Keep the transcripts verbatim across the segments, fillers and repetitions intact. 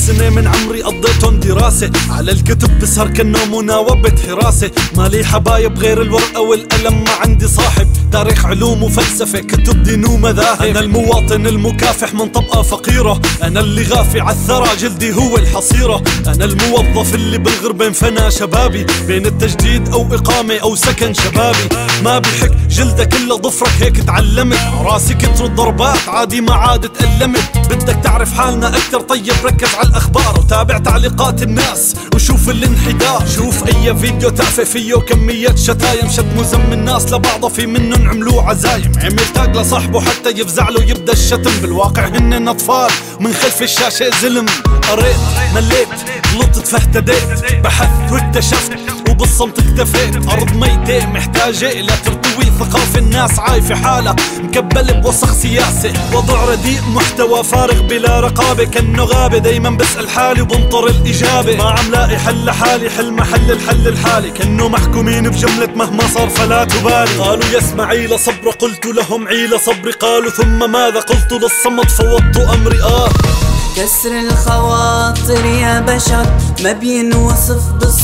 سنة من عمري قضيتهم دراسة، على الكتب بسهر كأنه مناوبة حراسة. مالي حبايب غير الورقة والقلم، ما عندي صاحب. تاريخ علوم وفلسفة، كتب دين ومذاهب. أنا المواطن المكافح من طبقة فقيرة، أنا اللي غافي عالثرى جلدي هو الحصيرة. أنا الموظف اللي بالغربة انفنى شبابي، بين التجديد أو إقامة أو سكن شبابي. ما بيحك جلدك إلا ضفرك، هيك تعلمت. راسي كتر الضربات عادي ما عاد تألمت. بدك تعرف حالنا أكتر؟ طيب ركز على الأخبار وتابع تعليقات الناس وشوف الانحدار. شوف أي فيديو تافه فيه كمية شتايم، شتموا زم الناس لبعضه، في منن عملوه عزايم. عمل تاج لصاحبه حتى يفزع له يبدأ الشتم، بالواقع هن أطفال من خلف الشاشة زلم. قريت مليت غلطت فاهتديت، بحثت واكتشفت وبالصمت اكتفيت. أرض ميتة محتاجة إلى ترتوي ثقافة، الناس عايفة حالها مكبل بوسخ سياسة. وضع رديء محتوى فارغ بلا رقابة، كأنه غابة دايما بسأل حالي وبنطر الإجابة. ما عم لاقي حل حالي، حل محل الحل الحالي، كأنه محكومين بجملة مهما صار فلا تبالي. قالوا يا اسماعيل صبر، قلت لهم عيل صبري. قالوا ثم ماذا؟ قلت للصمت فوضت أمري. آه كسر الخواطر يا بشر ما بينوصف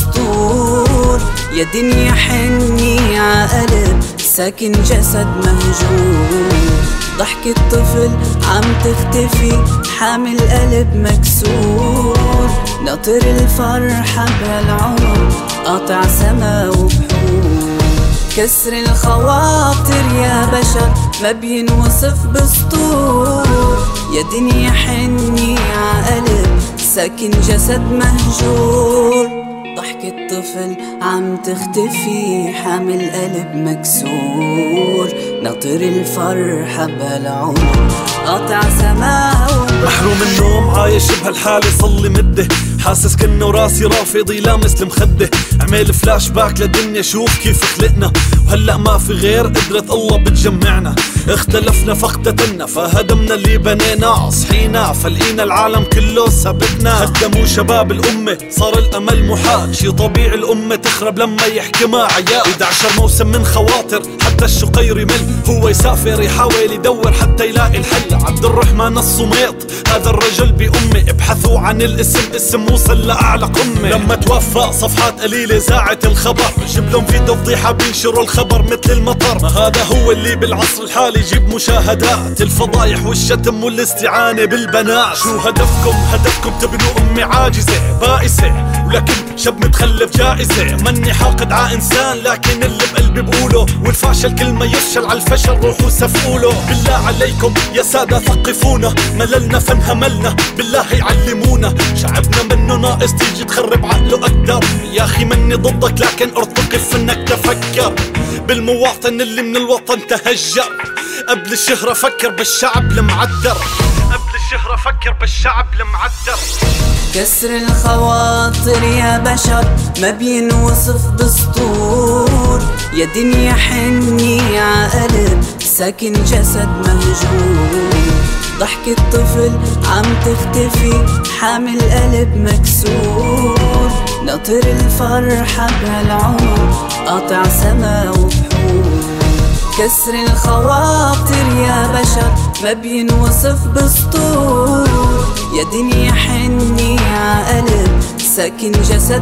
بسطور، يا دنيا حني عقلب ساكن جسد مهجور. ضحكة طفل عم تختفي حامل قلب مكسور، ناطر الفرحة بهالعمر قاطع سما وبحور. كسر الخواطر يا بشر ما بينوصف بسطور، يا دنيا حني عقلب ساكن جسد مهجور. ضحكة طفل عم تختفي حامل قلب مكسور، ناطر الفرحة بهالعمر قاطع سماء. محروم النوم عايش بهالحالة صلي مده، حاسس كأنه راسي رافضي لامس المخدة. عمل فلاش باك لدنيا شوف كيف خلقنا، وهلأ ما في غير قدرة الله بتجمعنا. اختلفنا فاقتتلنا فهدمنا اللي بنينا، صحينا فلقينا العالم كله سابتنا. هدموا شباب الأمة صار الأمل محال، شي طبيعي الأمة تخرب لما يحكمها عيال. إحدى عشر موسم من خواطر حتى الشقير يمل، هو يسافر يحاول يدور حتى يلاقي الحل. عبد الرحمن الصميط هذا الرجل بأمة، ابحثوا عن الاسم، اسم وصل لأعلى قمة. لما توفى صفحات قليلة زاعت الخبر، جيب لهم فيديو فضيحة بينشروا الخبر مثل المطر. ما هذا هو اللي بالعصر الحالي يجيب مشاهدات، الفضايح والشتم والاستعانة بالبنات. شو هدفكم؟ هدفكم تبنوا أمة عاجزة بائسة، ولكن شب متخلف جائزة. مني حاقد ع إنسان لكن اللي بقلبي بقوله، والفاشل كل ما يفشل على الفشل روحوا سفقوله. بالله عليكم يا سادة ثقفونا، مللنا فانهملنا بالله يعلمونا. شعبنا منه ناقص تيجي تخرب عقله أكتر. يا أخي مني ضدك لكن ارتقف انك تفكر بالمواطن اللي من الوطن تهجر. قبل الشهرة فكر بالشعب المعدر، قبل الشهرة فكر بالشعب المعدر. كسر الخواطر يا بشر ما بينوصف بسطور، يا دنيا حني عقلب ساكن جسد مهجور. ضحكة طفل عم تختفي حامل قلب مكسور، ناطر الفرحة بهالعمر قاطع سما وبحور. كسر الخواطر يا بشر ما بينوصف بسطور، يا دنيا حني عقلب ساكن جسد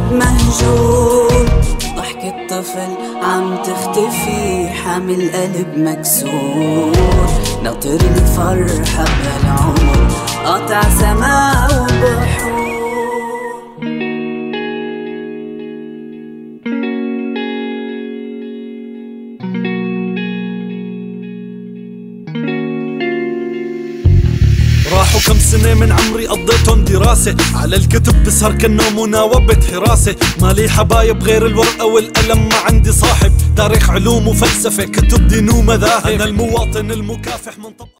مهجور. ضحكة طفل عم تختفي حامل قلب مكسور، ناطر الفرحة بهالعمر قاطع سما وبحور. راحوا كم سنة من عمري قضيتهم دراسة، على الكتب بسهر كأنه مناوبة حراسة. مالي حبايب غير الورقة والقلم، ما عندي صاحب. تاريخ علوم وفلسفة، كتب دين ومذاهب. أنا المواطن المكافح من طبقة